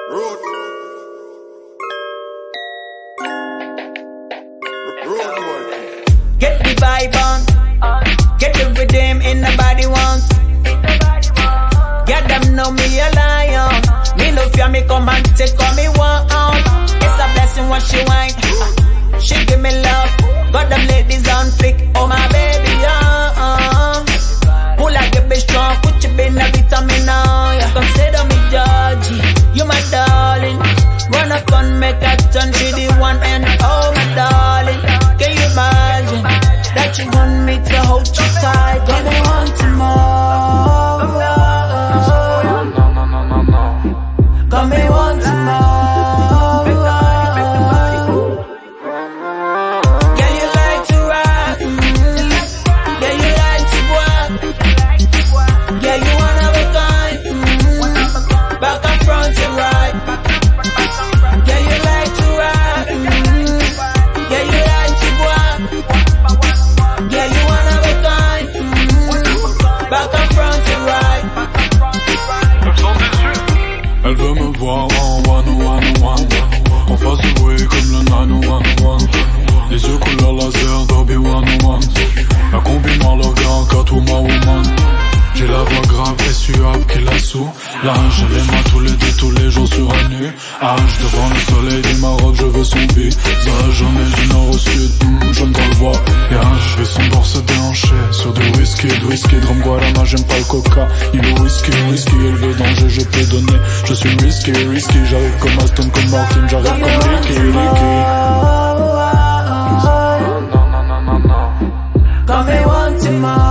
Get the vibe on, get the rhythm in the body wants. Get them know me a lion. Me no fear, me come and take all me want. It's a blessing when she whine. She give me love, got them ladies on flick. Oh my baby, pull out your bitch strong, put your bin a vitamin on. Yeah. Consider me Georgie, you my darling. Run up and make a turn to the one and oh my darling. Can you imagine that you want me to hold you tight? Girl, I want to more. Come me want to more. Girl, you like to rock. Girl, you like to walk. Girl, you wanna be kind. Back and front and right. Girl, you like to rock. Girl, you like to walk. Girl, you wanna be kind. Back and front and right. Elle veut me voir en one. On fasse du bruit comme le 911. Les yeux couleur laser d'Obi-Wan. La combine en leur gars, Catwoman woman. J'ai la voix grave et suave qui la sous. Là, j'ai les mains tous les jours sur un nuage. Devant le soleil du Maroc, je veux son visage. J'en ai du nord au sud, je ne dois le voir. Je vais son bord se déhancher sur du whisky, drum guarana, j'aime pas le coca ni le whisky, élevé danger, je peux donner. Je suis risky, j'arrive comme Aston, comme Martin, j'arrive comme Ricky. Come me want to more.